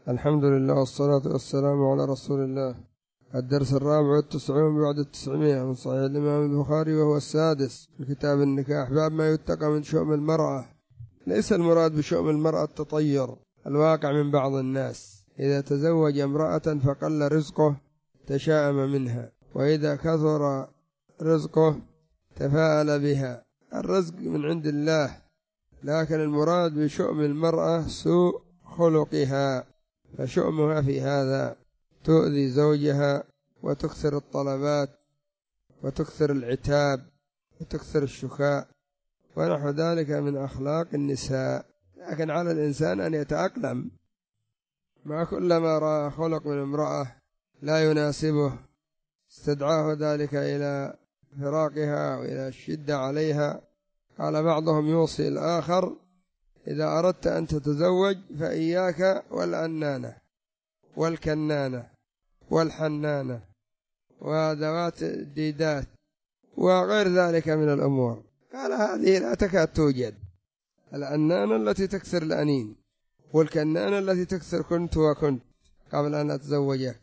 الحمد لله والصلاة والسلام على رسول الله. الدرس 94 بعد 900 من صحيح الإمام البخاري، وهو السادس في كتاب النكاح، باب ما يتقى من شؤم المرأة. ليس المراد بشؤم المرأة التطير الواقع من بعض الناس، إذا تزوج امرأة فقل رزقه تشاءم منها، وإذا كثر رزقه تفاءل بها. الرزق من عند الله، لكن المراد بشؤم المرأة سوء خلقها، فشؤمها في هذا تؤذي زوجها وتكثر الطلبات وتكثر العتاب وتكثر الشكاء ونحو ذلك من أخلاق النساء. لكن على الإنسان أن يتأقلم مع كلما رأى خلق من امرأة لا يناسبه استدعاه ذلك إلى فراقها وإلى الشدة عليها. قال بعضهم يوصي الآخر: إذا أردت أن تتزوج فإياك والأنانة والكنانة والحنانة وذوات الديدات وغير ذلك من الأمور. قال هذه لا تكاد توجد. الأنانة التي تكثر الأنين، والكنانة التي تكثر كنت وكنت قبل أن أتزوجك،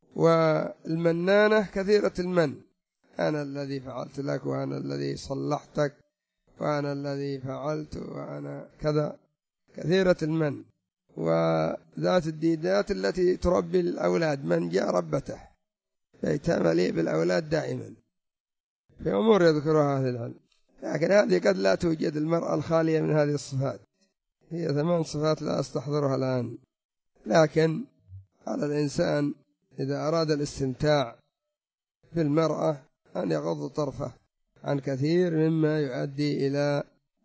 والمنانة كثيرة المن: أنا الذي فعلت لك، وأنا الذي صلحتك، وأنا الذي فعلت، وأنا كذا، كثيرة المن. وذات الديدات التي تربي الأولاد، من جاء ربته، بيتها مليء بالأولاد دائما، في أمور يذكرها أهل العلم. لكن هذه قد لا توجد المرأة الخالية من هذه الصفات، هي 8 صفات لا أستحضرها الآن. لكن على الإنسان إذا أراد الاستمتاع بالمرأة أن يغض طرفه عن كثير مما يؤدي إلى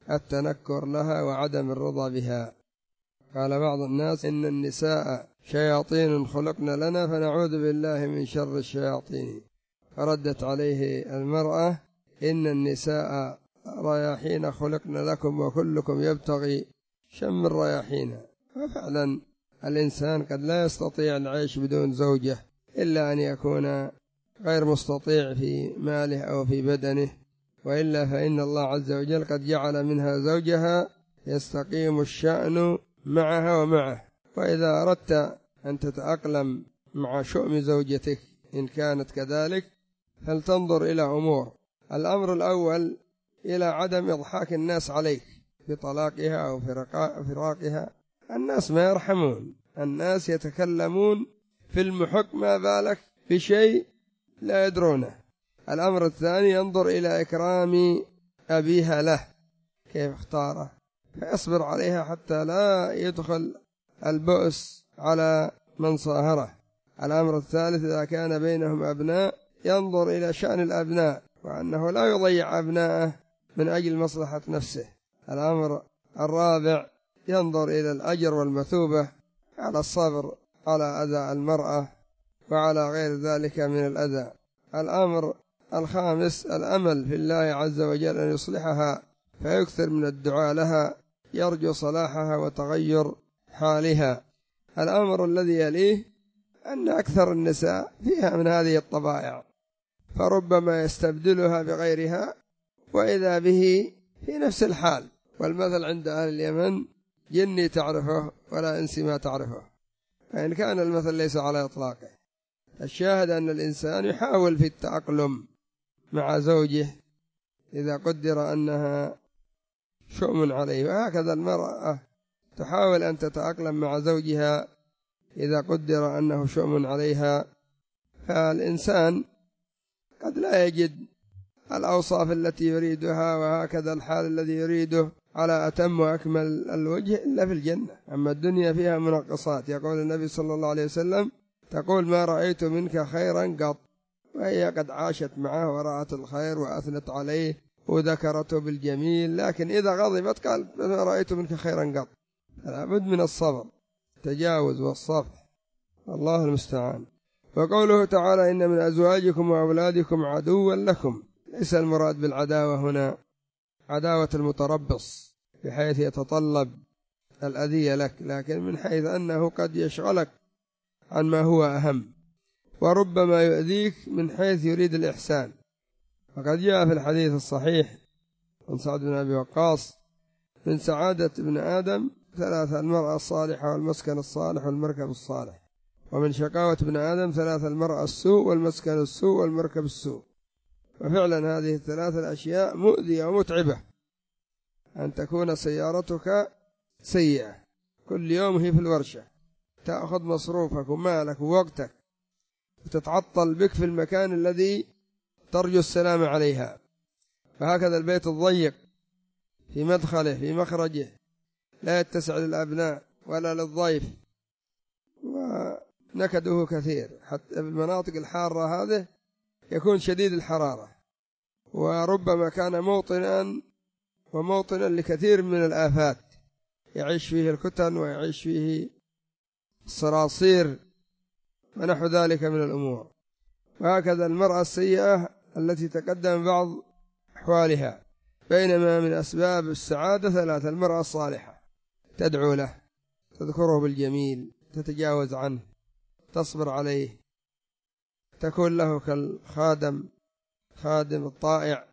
التنكر لها وعدم الرضا بها. قال بعض الناس: إن النساء شياطين خلقن لنا فنعوذ بالله من شر الشياطين. فردت عليه المرأة: إن النساء رياحين خلقن لكم وكلكم يبتغي شم الرياحين. وفعلا الإنسان قد لا يستطيع العيش بدون زوجة إلا أن يكون غير مستطيع في ماله أو في بدنه، وإلا فإن الله عز وجل قد جعل منها زوجها يستقيم الشأن معها ومعه. وإذا أردت أن تتأقلم مع شؤم زوجتك إن كانت كذلك فلتنظر إلى أمور. الأمر الأول إلى عدم إضحاك الناس عليك بطلاقها أو فراقها. الناس ما يرحمون، الناس يتكلمون في المحق، ما بالك بشيء لا يدرونه. الأمر الثاني ينظر إلى إكرام أبيها له، كيف اختاره، فيصبر عليها حتى لا يدخل البؤس على من صاهره. الأمر الثالث إذا كان بينهم أبناء ينظر إلى شأن الأبناء، وأنه لا يضيع أبناءه من أجل مصلحة نفسه. الأمر الرابع ينظر إلى الأجر والمثوبة على الصبر على أذى المرأة وعلى غير ذلك من الأذى. الأمر الخامس الأمل في الله عز وجل أن يصلحها، فيكثر من الدعاء لها يرجو صلاحها وتغير حالها. الأمر الذي يليه أن أكثر النساء فيها من هذه الطبائع، فربما يستبدلها بغيرها وإذا به في نفس الحال. والمثل عند أهل اليمن: جني تعرفه ولا إنسي ما تعرفه، فإن كان المثل ليس على إطلاقه. الشاهد أن الإنسان يحاول في التأقلم مع زوجه إذا قدر أنها شؤم عليه، وهكذا المرأة تحاول أن تتأقلم مع زوجها إذا قدر أنه شؤم عليها. فالإنسان قد لا يجد الأوصاف التي يريدها وهكذا الحال الذي يريده على أتم وأكمل الوجه إلا في الجنة. أما الدنيا فيها منقصات. يقول النبي صلى الله عليه وسلم: تقول ما رأيت منك خيرا قط، وهي قد عاشت معه ورأت الخير وأثنت عليه وذكرته بالجميل، لكن إذا غضبت قال ما رأيت منك خيرا قط. لابد من الصبر، التجاوز والصفح، الله المستعان. وقوله تعالى: إن من أزواجكم وأولادكم عدوا لكم. ليس المراد بالعداوة هنا عداوة المتربص بحيث يتطلب الأذية لك، لكن من حيث أنه قد يشغلك عن ما هو أهم، وربما يؤذيك من حيث يريد الإحسان. وقد جاء في الحديث الصحيح عن سعد بن أبي وقاص: من سعادة ابن آدم ثلاثة: المرأة الصالحة والمسكن الصالح والمركب الصالح. ومن شقاوة ابن آدم ثلاثة: المرأة السوء والمسكن السوء والمركب السوء. وفعلا هذه الثلاثة الأشياء مؤذية ومتعبة، أن تكون سيارتك سيئة كل يوم هي في الورشة، تأخذ مصروفك ومالك ووقتك، وتتعطل بك في المكان الذي ترجو السلام عليها. فهكذا البيت الضيق في مدخله في مخرجه لا يتسع للأبناء ولا للضيف، ونكده كثير. حتى في المناطق الحارة هذه يكون شديد الحرارة، وربما كان موطنا لكثير من الآفات، يعيش فيه الكتن ويعيش فيه الصراصير ونحو ذلك من الأمور. وهكذا المرأة السيئة التي تقدم بعض أحوالها. بينما من أسباب السعادة ثلاثة: المرأة الصالحة تدعو له، تذكره بالجميل، تتجاوز عنه، تصبر عليه، تكون له كالخادم الطائع،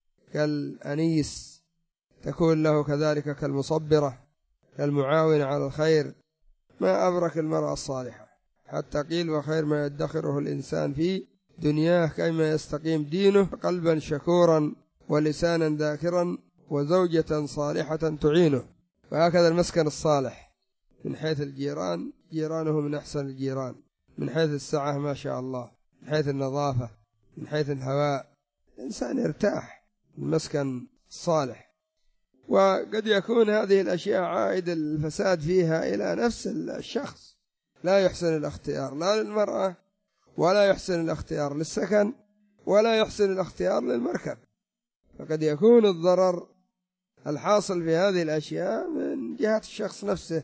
كالأنيس، تكون له كذلك كالمصبرة، كالمعاون على الخير. ما أبرك المرأة الصالحة، حتى قيل: وخير ما يدخره الإنسان في دنياه كيما يستقيم دينه، قلبا شكورا ولسانا ذاكرا وزوجة صالحة تعينه. وهكذا المسكن الصالح من حيث الجيران، جيرانه من أحسن الجيران، من حيث السعة ما شاء الله، من حيث النظافة، من حيث الهواء، الإنسان يرتاح المسكن الصالح. وقد يكون هذه الأشياء عائد الفساد فيها إلى نفس الشخص، لا يحسن الاختيار لا للمرأة، ولا يحسن الاختيار للسكن، ولا يحسن الاختيار للمركب. فقد يكون الضرر الحاصل في هذه الأشياء من جهة الشخص نفسه.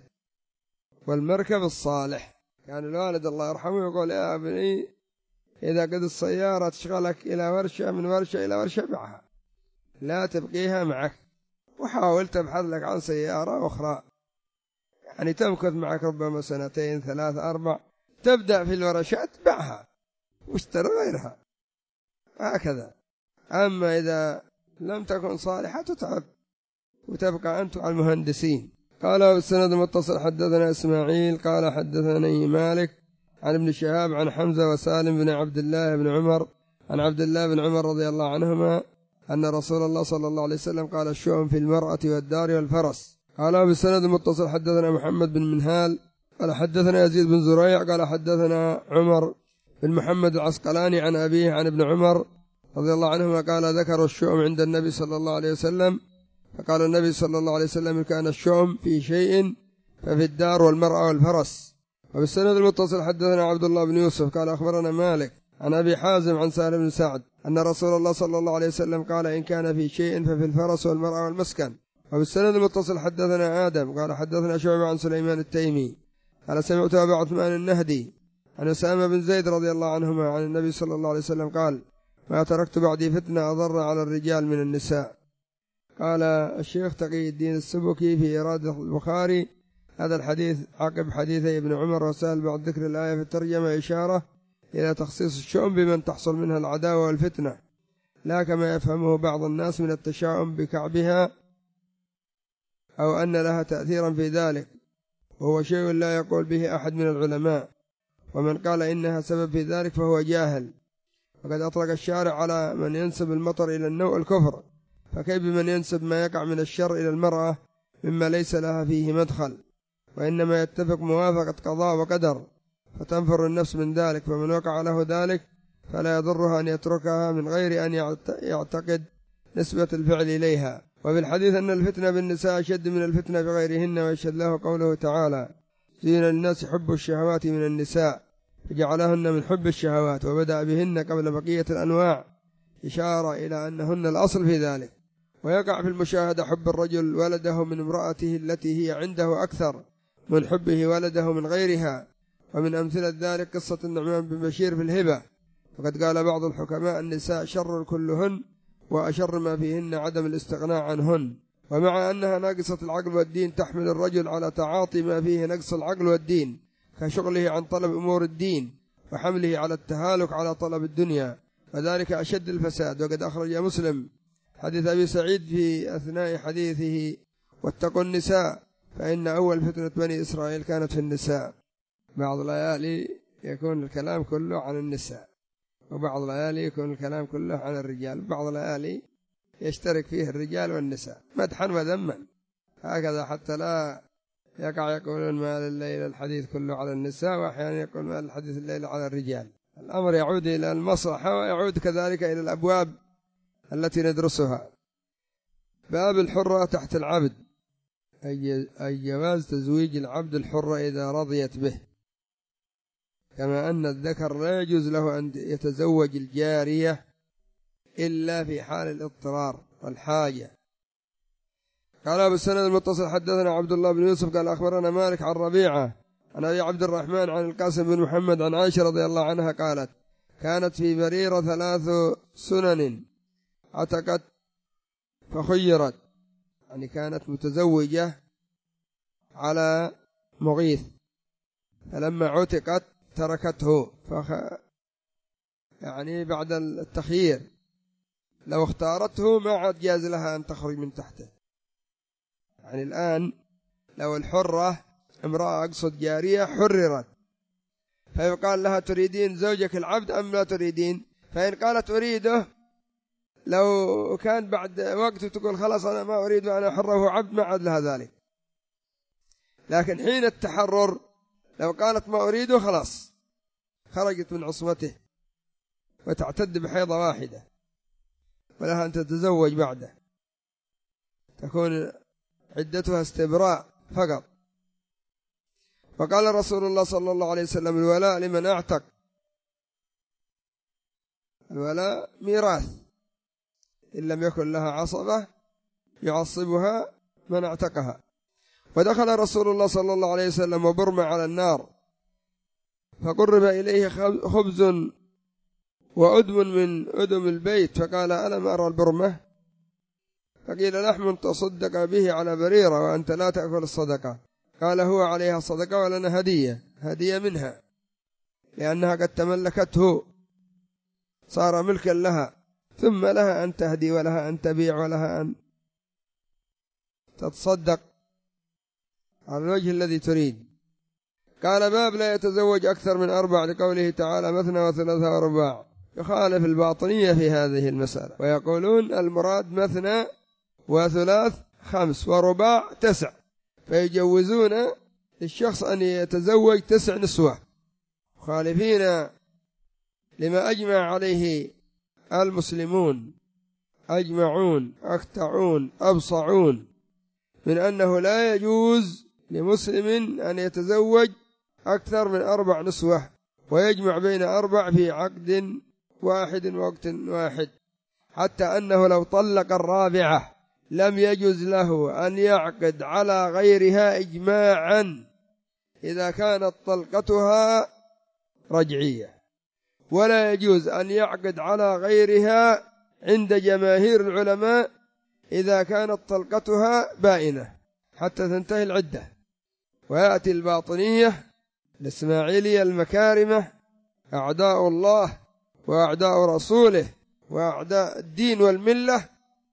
والمركب الصالح، كان الوالد الله يرحمه يقول: يا ابني إذا قد السيارة تشغلك إلى ورشة، من ورشة إلى ورشة بعها، لا تبقيها معك، وحاول تبحث لك عن سيارة أخرى، يعني تمكث معك ربما 2 3 4، تبدأ في الورشات بعها واشتري غيرها، هكذا. أما إذا لم تكن صالحة تتعب وتبقى أنت على المهندسين. قال: والسند المتصل حدثنا إسماعيل قال حدثني مالك عن ابن شهاب عن حمزة وسالم بن عبد الله بن عمر عن عبد الله بن عمر رضي الله عنهما أن رسول الله صلى الله عليه وسلم قال: الشؤم في المرأة والدار والفرس. قال: بالسند المتصل حدثنا محمد بن منهال قال حدثنا يزيد بن زريع قال حدثنا عمر بن محمد العسقلاني عن أبيه عن ابن عمر رضي الله عنهما قال: ذكروا الشؤم عند النبي صلى الله عليه وسلم، فقال النبي صلى الله عليه وسلم: إن كان الشؤم في شيء ففي الدار والمرأة والفرس. وبالسند المتصل حدثنا عبد الله بن يوسف قال أخبرنا مالك عن أبي حازم عن سهل بن سعد أن رسول الله صلى الله عليه وسلم قال: إن كان في شيء ففي الفرس والمرأة والمسكن. وبالسند المتصل حدثنا آدم قال حدثنا شعبة عن سليمان التيمي قال سمعت أبا عثمان النهدي عن أسامة بن زيد رضي الله عنهما عن النبي صلى الله عليه وسلم قال: ما تركت بعدي فتنة أضر على الرجال من النساء. قال الشيخ تقي الدين السبكي في إرادة البخاري: هذا الحديث عقب حديثي ابن عمر وسهل بعد ذكر الآية في الترجمة إشارة إلى تخصيص الشؤم بمن تحصل منها العداوة والفتنة، لا كما يفهمه بعض الناس من التشاؤم بكعبها أو أن لها تأثيرا في ذلك، وهو شيء لا يقول به أحد من العلماء، ومن قال إنها سبب في ذلك فهو جاهل. وقد أطلق الشارع على من ينسب المطر إلى النوء الكفر، فكيف بمن ينسب ما يقع من الشر إلى المرأة مما ليس لها فيه مدخل، وإنما يتفق موافقة قضاء وقدر فتنفر النفس من ذلك، فمن وقع له ذلك فلا يضرها أن يتركها من غير أن يعتقد نسبة الفعل إليها. وفي الحديث أن الفتنة بالنساء أشد من الفتنة بغيرهن، ويشهد له قوله تعالى: زين للناس حب الشهوات من النساء فجعلهن من حب الشهوات وبدأ بهن قبل بقية الأنواع، إشارة إلى أنهن الأصل في ذلك. ويقع في المشاهدة حب الرجل ولده من امرأته التي هي عنده أكثر من حبه ولده من غيرها. ومن أمثلة ذلك قصة النعمان بن بشير في الهبة، وقد قال بعض الحكماء: النساء شر كلهن، وأشر ما فيهن عدم الاستغناء عنهن. ومع أنها ناقصة العقل والدين تحمل الرجل على تعاطي ما فيه نقص العقل والدين، كشغله عن طلب أمور الدين وحمله على التهالك على طلب الدنيا، وذلك أشد الفساد. وقد أخرج مسلم حديث أبي سعيد في أثناء حديثه: واتقوا النساء فإن أول فتنة بني إسرائيل كانت في النساء. بعض الليالي يكون الكلام كله عن النساء، وبعض الليالي يكون الكلام كله عن الرجال، بعض الليالي يشترك فيه الرجال والنساء مدحا وذما، هكذا حتى لا يقولون ما لليل الحديث كله على النساء، وأحيانا يقول ما الحديث الليل على الرجال. الأمر يعود إلى المصلحة ويعود كذلك إلى الأبواب التي ندرسها. باب الحرة تحت العبد، أي جواز تزويج العبد الحرة إذا رضيت به، كما أن الذكر لا يجوز له أن يتزوج الجارية إلا في حال الاضطرار والحاجة. قال أبو السند المتصل حدثنا عبد الله بن يوسف قال أخبرنا مالك عن ربيعة عن أبي عبد الرحمن عن القاسم بن محمد عن عائشة رضي الله عنها قالت كانت في بريرة 3 سنن عتقت فخيرت، يعني كانت متزوجة على مغيث، فلما عتقت تركته، يعني بعد التخيير لو اختارته ما عاد جاز لها أن تخرج من تحته. يعني الآن لو الحرة امرأة أقصد جارية حررت، فيقال لها تريدين زوجك العبد أم لا تريدين؟ فإن قالت أريده، لو كان بعد وقت تقول خلاص أنا ما أريد وأنا حره عبد ما عاد لها ذلك. لكن حين التحرر لو قالت ما أريده خلاص خرجت من عصمته وتعتد بحيضة واحدة، ولها أن تتزوج بعده، تكون عدتها استبراء فقط. وقال رسول الله صلى الله عليه وسلم الولاء لمن أعتق، الولاء ميراث، إن لم يكن لها عصبة يعصبها من اعتقها. ودخل رسول الله صلى الله عليه وسلم وبرم على النار، فقرب إليه خبز وأدم من أدم البيت، فقال ألم أرى البرمة؟ فقيل لحم تصدق به على بريرة وأنت لا تأكل الصدقة. قال هو عليها صدقة ولنا هدية منها، لأنها قد تملكته صار ملكا لها، ثم لها أن تهدي ولها أن تبيع ولها أن تتصدق على الوجه الذي تريد. قال باب لا يتزوج أكثر من 4 لقوله تعالى مثنى وثلاث ورباع. يخالف الباطنية في هذه المسألة، ويقولون المراد مثنى وثلاث 5 ورباع 9، فيجوزون للشخص أن يتزوج 9 نسوة، مخالفين لما أجمع عليه المسلمون أجمعون أقطعون أبصعون من أنه لا يجوز لمسلم أن يتزوج أكثر من 4 نسوة، ويجمع بين 4 في عقد واحد ووقت واحد، حتى أنه لو طلق الرابعة لم يجوز له أن يعقد على غيرها إجماعا إذا كانت طلقتها رجعية، ولا يجوز أن يعقد على غيرها عند جماهير العلماء إذا كانت طلقتها بائنة حتى تنتهي العدة. ويأتي الباطنية الإسماعيلية المكارمة أعداء الله وأعداء رسوله وأعداء الدين والملة،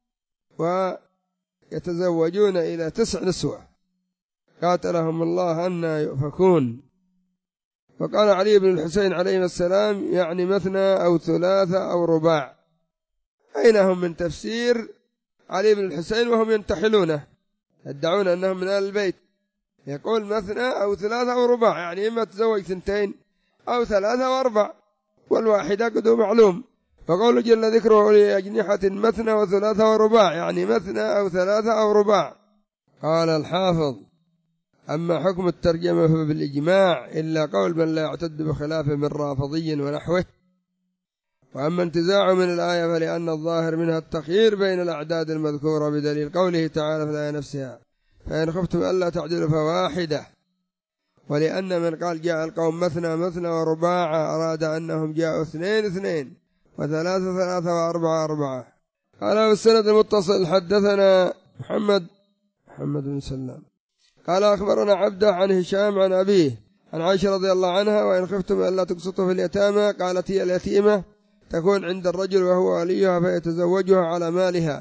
ويتزوجون إلى 9 نسوة قاتلهم الله أن يؤفكون. وقال علي بن الحسين عليه السلام يعني مثنى أو 3 أو رباع. أين هم من تفسير علي بن الحسين وهم ينتحلونه يدعون أنهم من آل البيت؟ يقول مثنى أو 3 أو رباع، يعني إما تزوج 2 أو 3 و4، والواحدة قد معلوم. فقول جل ذكره أولي أجنحة مثنى و3 ورباع، يعني مثنى أو 3 أو رباع. قال الحافظ أما حكم الترجمة فبالإجماع إلا قول من لا يعتد بخلافه من رافضي ونحوه. وأما انتزاع من الآية فلأن الظاهر منها التخيير بين الأعداد المذكورة بدليل قوله تعالى في الآية نفسها فإن خفتم ألا تعدلوا فواحدة، ولأن من قال جاء القوم مثنى مثنى ورباع أراد أنهم جاءوا 2 2 وثلاثة 3 وأربعة 4. قال بالسند المتصل حدثنا محمد بن سلام قال أخبرنا عبده عن هشام عن أبيه عن عائشة رضي الله عنها وإن خفتم ألا تقسطوا في اليتامى قالت هي اليتيمة تكون عند الرجل وهو وليها فيتزوجها على مالها،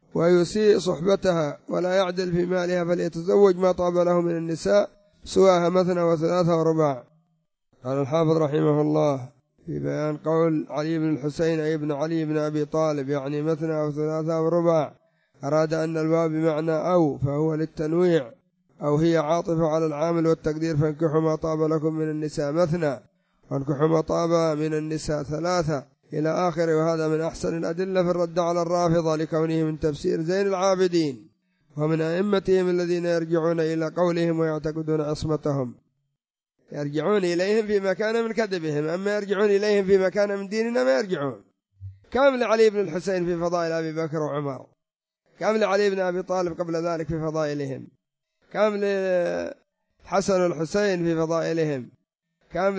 ويسيء صحبتها ولا يعدل في مالها فليتزوج ما طاب له من النساء سواها مثنى وثلاثة ورباع. قال الحافظ رحمه الله في بيان قول علي بن الحسين أي ابن علي بن أبي طالب يعني مثنى وثلاثة ورباع، أراد أن الواو بمعنى أو فهو للتنويع، أو هي عاطفة على العامل والتقدير، فانكحوا ما طاب لكم من النساء مثنى وانكحوا ما طاب من النساء ثلاثة إلى آخره. وهذا من أحسن الأدلة في الرد على الرافضة لكونه من تفسير زين العابدين ومن أئمتهم الذين يرجعون إلى قولهم ويعتقدون عصمتهم، يرجعون إليهم فيما كان من كذبهم، أما يرجعون إليهم فيما كان من ديننا ما يرجعون. كم لعلي بن الحسين في فضائل أبي بكر وعمر، كم لعلي بن أبي طالب قبل ذلك في فضائلهم، كم لحسن والحسين في فضائلهم، كم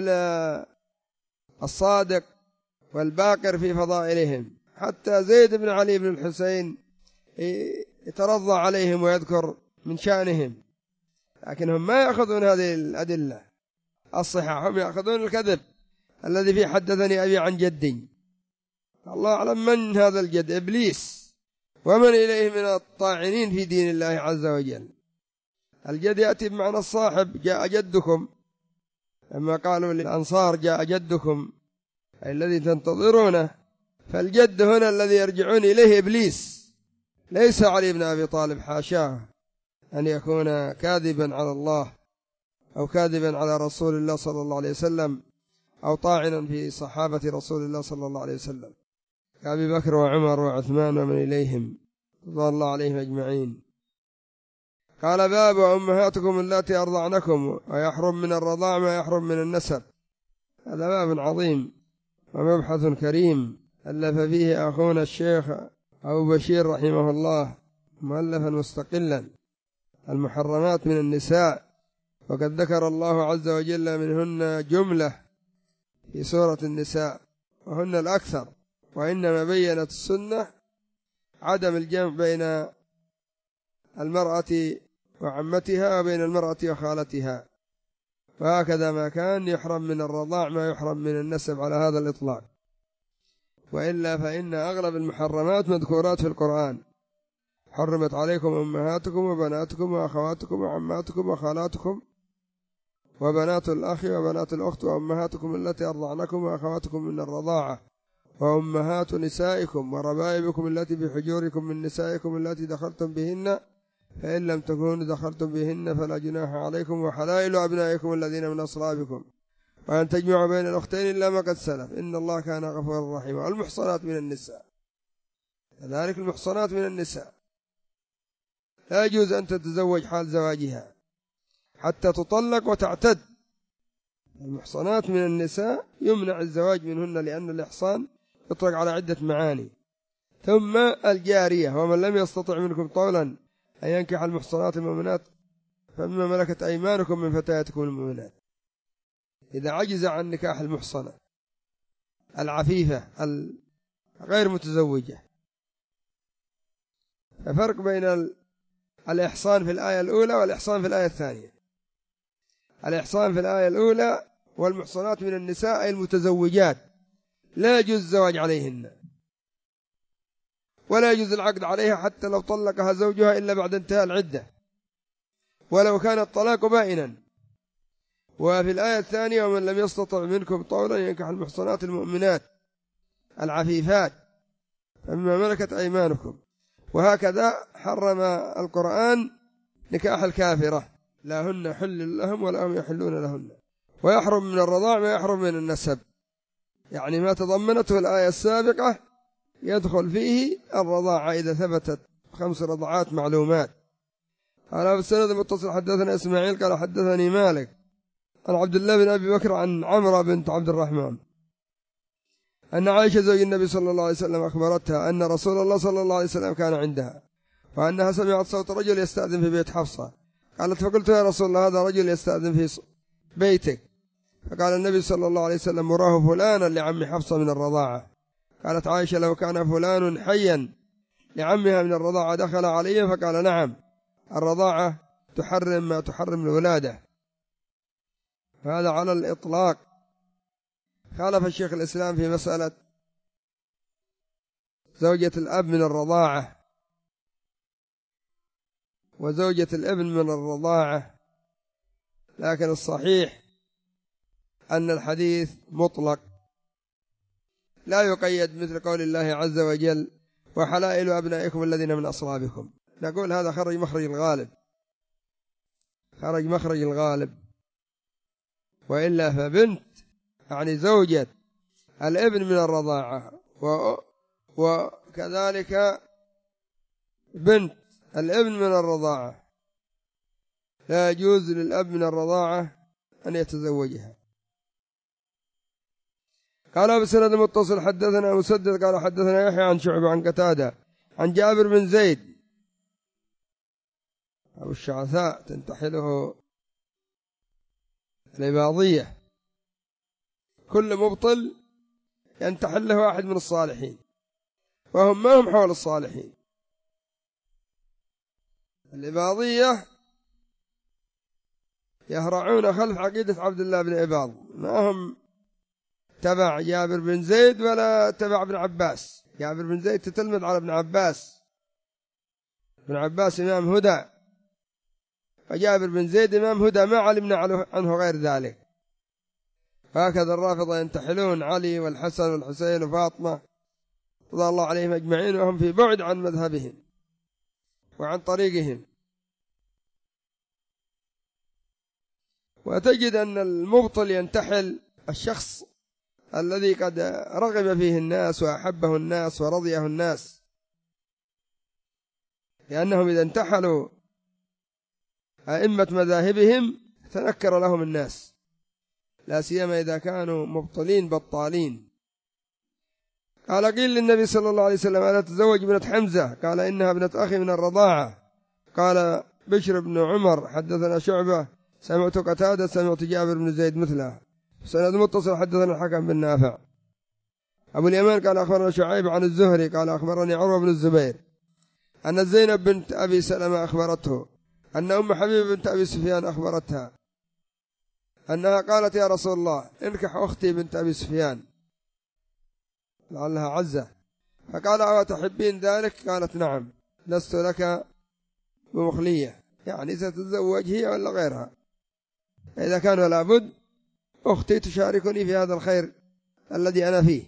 للصادق والباقر في فضائلهم، حتى زيد بن علي بن الحسين يترضى عليهم ويذكر من شأنهم، لكنهم ما يأخذون هذه الأدلة الصحة، هم يأخذون الكذب الذي فيه حدثني أبي عن جدي. الله أعلم من هذا الجد، إبليس ومن إليه من الطاعنين في دين الله عز وجل. الجد يأتي بمعنى الصاحب، جاء جدكم، لما قالوا للأنصار جاء جدكم أي الذي تنتظرونه، فالجد هنا الذي يرجعون إليه إبليس، ليس علي بن أبي طالب، حاشاه أن يكون كاذبا على الله أو كاذبا على رسول الله صلى الله عليه وسلم أو طاعنا في صحابة رسول الله صلى الله عليه وسلم كأبي بكر وعمر وعثمان ومن إليهم رضي الله عليهم أجمعين. قال باب أمهاتكم اللاتي أرضعنكم ويحرم من الرضاع ما يحرم من النسب. هذا باب عظيم ومبحث كريم ألف فيه أخونا الشيخ أبو بشير رحمه الله مؤلفا مستقلا، المحرمات من النساء، وقد ذكر الله عز وجل منهن جملة في سورة النساء وهن الأكثر، وإنما بيّنت السنة عدم الجمع بين المرأة وعمتها وبين المرأة وخالتها، وهكذا ما كان يحرم من الرضاع ما يحرم من النسب على هذا الإطلاق، وإلا فإن أغلب المحرمات مذكورات في القرآن. حرمت عليكم أمهاتكم وبناتكم وأخواتكم وعماتكم وخالاتكم وبنات الأخ وبنات الأخت وأمهاتكم التي أرضعنكم وأخواتكم من الرضاعة وأمهات نسائكم وربائبكم التي في حجوركم من نسائكم التي دخلتم بهن، فإن لم تكونوا دخلتم بهن فلا جناح عليكم، وحلائل أبنائكم الذين من أصلابكم، وأن تجمعوا بين الأختين إلا ما قد سلف إن الله كان غفورا رحيما. المحصنات من النساء كذلك، المحصنات من النساء لا يجوز أن تتزوج حال زواجها حتى تطلق وتعتد. المحصنات من النساء يمنع الزواج منهن لأن الإحصان يطلق على عدة معاني. ثم الجارية، ومن لم يستطع منكم طولا أن ينكح المحصنات المؤمنات فمما ملكت أيمانكم من فتياتكم المؤمنات. إذا عجز عن نكاح المحصنة العفيفة غير متزوجة. ففرق بين الإحصان في الآية الأولى والإحصان في الآية الثانية. الإحصان في الآية الأولى والمحصنات من النساء أي المتزوجات لا يجوز الزواج عليهن ولا يجوز العقد عليها حتى لو طلقها زوجها إلا بعد انتهاء العدة ولو كان الطلاق بائنا. وفي الآية الثانية ومن لم يستطع منكم طولا ينكح المحصنات المؤمنات العفيفات فمما ملكت أيمانكم. وهكذا حرم القرآن نكاح الكافرة، لا هن حل لهم ولا هم يحلون لهن. ويحرم من الرضاع ما يحرم من النسب، يعني ما تضمنته الآية السابقة يدخل فيه الرضاعة إذا ثبتت 5 رضعات معلومات. قال في السند المتصل حدثنا إسماعيل قال حدثني مالك عن عبد الله بن أبي بكر عن عمرة بنت عبد الرحمن أن عائشة زوج النبي صلى الله عليه وسلم أخبرتها أن رسول الله صلى الله عليه وسلم كان عندها وأنها سمعت صوت رجل يستأذن في بيت حفصة. قالت فقلت يا رسول الله هذا رجل يستأذن في بيتك. فقال النبي صلى الله عليه وسلم مراه فلانا لعم حفصة من الرضاعة. قالت عائشة لو كان فلان حيا لعمها من الرضاعة دخل علي. فقال نعم، الرضاعة تحرم ما تحرم الولادة. فهذا على الإطلاق. خالف الشيخ الإسلام في مسألة زوجة الأب من الرضاعة وزوجة الابن من الرضاعة، لكن الصحيح أن الحديث مطلق لا يقيد، مثل قول الله عز وجل وحلائل أبنائكم الذين من أصلابكم. نقول هذا خرج مخرج الغالب، خرج مخرج الغالب، وإلا فبنت يعني زوجة الابن من الرضاعة، وكذلك بنت الابن من الرضاعة لا يجوز للأب من الرضاعة أن يتزوجها. قال بسند متصل حدثنا مسدد قال حدثنا يحيى عن شعبة عن قتادة عن جابر بن زيد أبو الشعثاء تنتحله العباضية، كل مبطل ينتحل له واحد من الصالحين، وهم ما هم حول الصالحين. العباضية يهرعون خلف عقيدة عبد الله بن عباض، ما هم تبع جابر بن زيد ولا تبع ابن عباس. جابر بن زيد تتلمذ على ابن عباس، ابن عباس إمام هدى، وجابر بن زيد إمام هدى ما علمنا عنه غير ذلك. هكذا الرافضة ينتحلون علي والحسن والحسين وفاطمة رضي الله عليهم أجمعين، وهم في بعد عن مذهبهم وعن طريقهم. وتجد أن المبطل ينتحل الشخص الذي قد رغب فيه الناس وأحبه الناس ورضيه الناس، لأنهم إذا انتحلوا أئمة مذاهبهم تنكر لهم الناس، لا سيما إذا كانوا مبطلين بطالين. قال قيل للنبي صلى الله عليه وسلم ألا تزوج ابنة حمزة؟ قال إنها ابنة أخي من الرضاعة. قال بشر بن عمر حدثنا شعبة سمعت قتادة سمعت جابر بن زيد مثله. سند متصل حدثنا الحكم بن نافع. أبو اليمان قال أخبرنا شعيب عن الزهري قال أخبرني عروة بن الزبير أن زينب بنت أبي سلمة أخبرته أن أم حبيب بنت أبي سفيان أخبرتها أنها قالت يا رسول الله انكح أختي بنت أبي سفيان لعلها عزة، فقال أو تحبين ذلك؟ قالت نعم، لست لك بمخلية، يعني ستتزوج هي ولا غيرها، إذا كان ولا بد أختي تشاركني في هذا الخير الذي أنا فيه،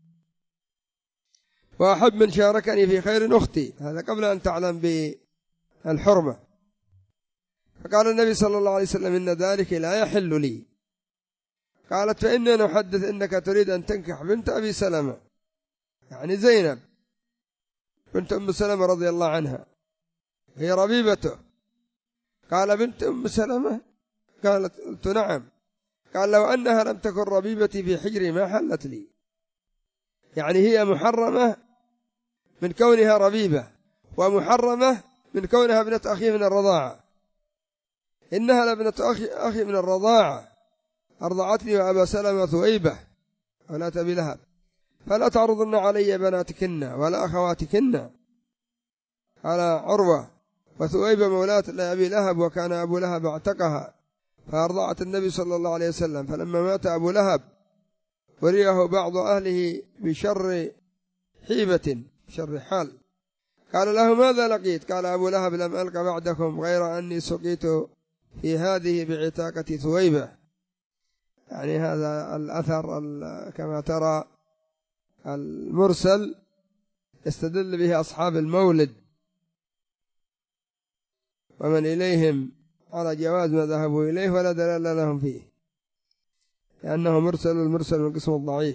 وأحب من شاركني في خير أختي، هذا قبل أن تعلم بالحرمة. فقال النبي صلى الله عليه وسلم إن ذلك لا يحل لي. قالت فإني نحدث إنك تريد أن تنكح بنت أبي سلمة، يعني زينب بنت أم سلمة رضي الله عنها، هي ربيبته. قال بنت أم سلمة؟ قالت نعم. قال لو أنها لم تكن ربيبتي في حجري ما حلت لي، يعني هي محرمة من كونها ربيبة، ومحرمة من كونها ابنة أخي من الرضاعة. إنها لابنة أخي من الرضاعة، أرضعتني وأبا سلمة ثويبة ولا أبي لهب، فلا تعرضن علي بناتكن ولا أخواتكن. قال عروة وثويبة مولاة لأبي لهب، وكان أبو لهب اعتقها، فأرضعت النبي صلى الله عليه وسلم، فلما مات أبو لهب وريه بعض أهله بشر حيبة شر حال، قال له ماذا لقيت؟ قال أبو لهب لم ألق بعدكم غير أني سقيت في هذه بعتاقة ثويبة. يعني هذا الأثر كما ترى المرسل يستدل به أصحاب المولد ومن إليهم على جواز ما ذهبوا إليه، ولا دلال لهم فيه، لأنه مرسل، والمرسل من قسم الضعيف.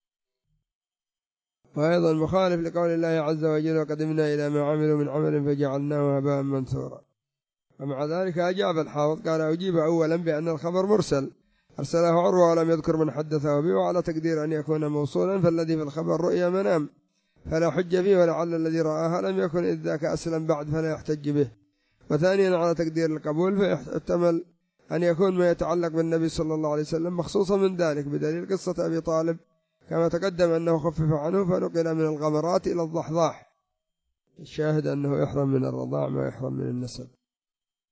وأيضا مخالف لقول الله عز وجل وقدمنا إلى ما عملوا من عمل فجعلناه هباء منثورا. ومع ذلك أجاب الحافظ قال أجيب أولا بأن الخبر مرسل أرسله عروة ولم يذكر من حدثه به، وعلى تقدير أن يكون موصولا، فالذي في الخبر رؤيا منام فلا حج فيه، ولعل الذي رآها لم يكن إذ ذاك أسلم بعد فلا يحتج به. وثانيا على تقدير القبول، فيحتمل أن يكون ما يتعلق بالنبي صلى الله عليه وسلم مخصوصا من ذلك، بدليل قصة أبي طالب كما تقدم أنه خفف عنه فنقل من الغمرات إلى الضحضاح. الشاهد أنه يحرم من الرضاع ما يحرم من النسب.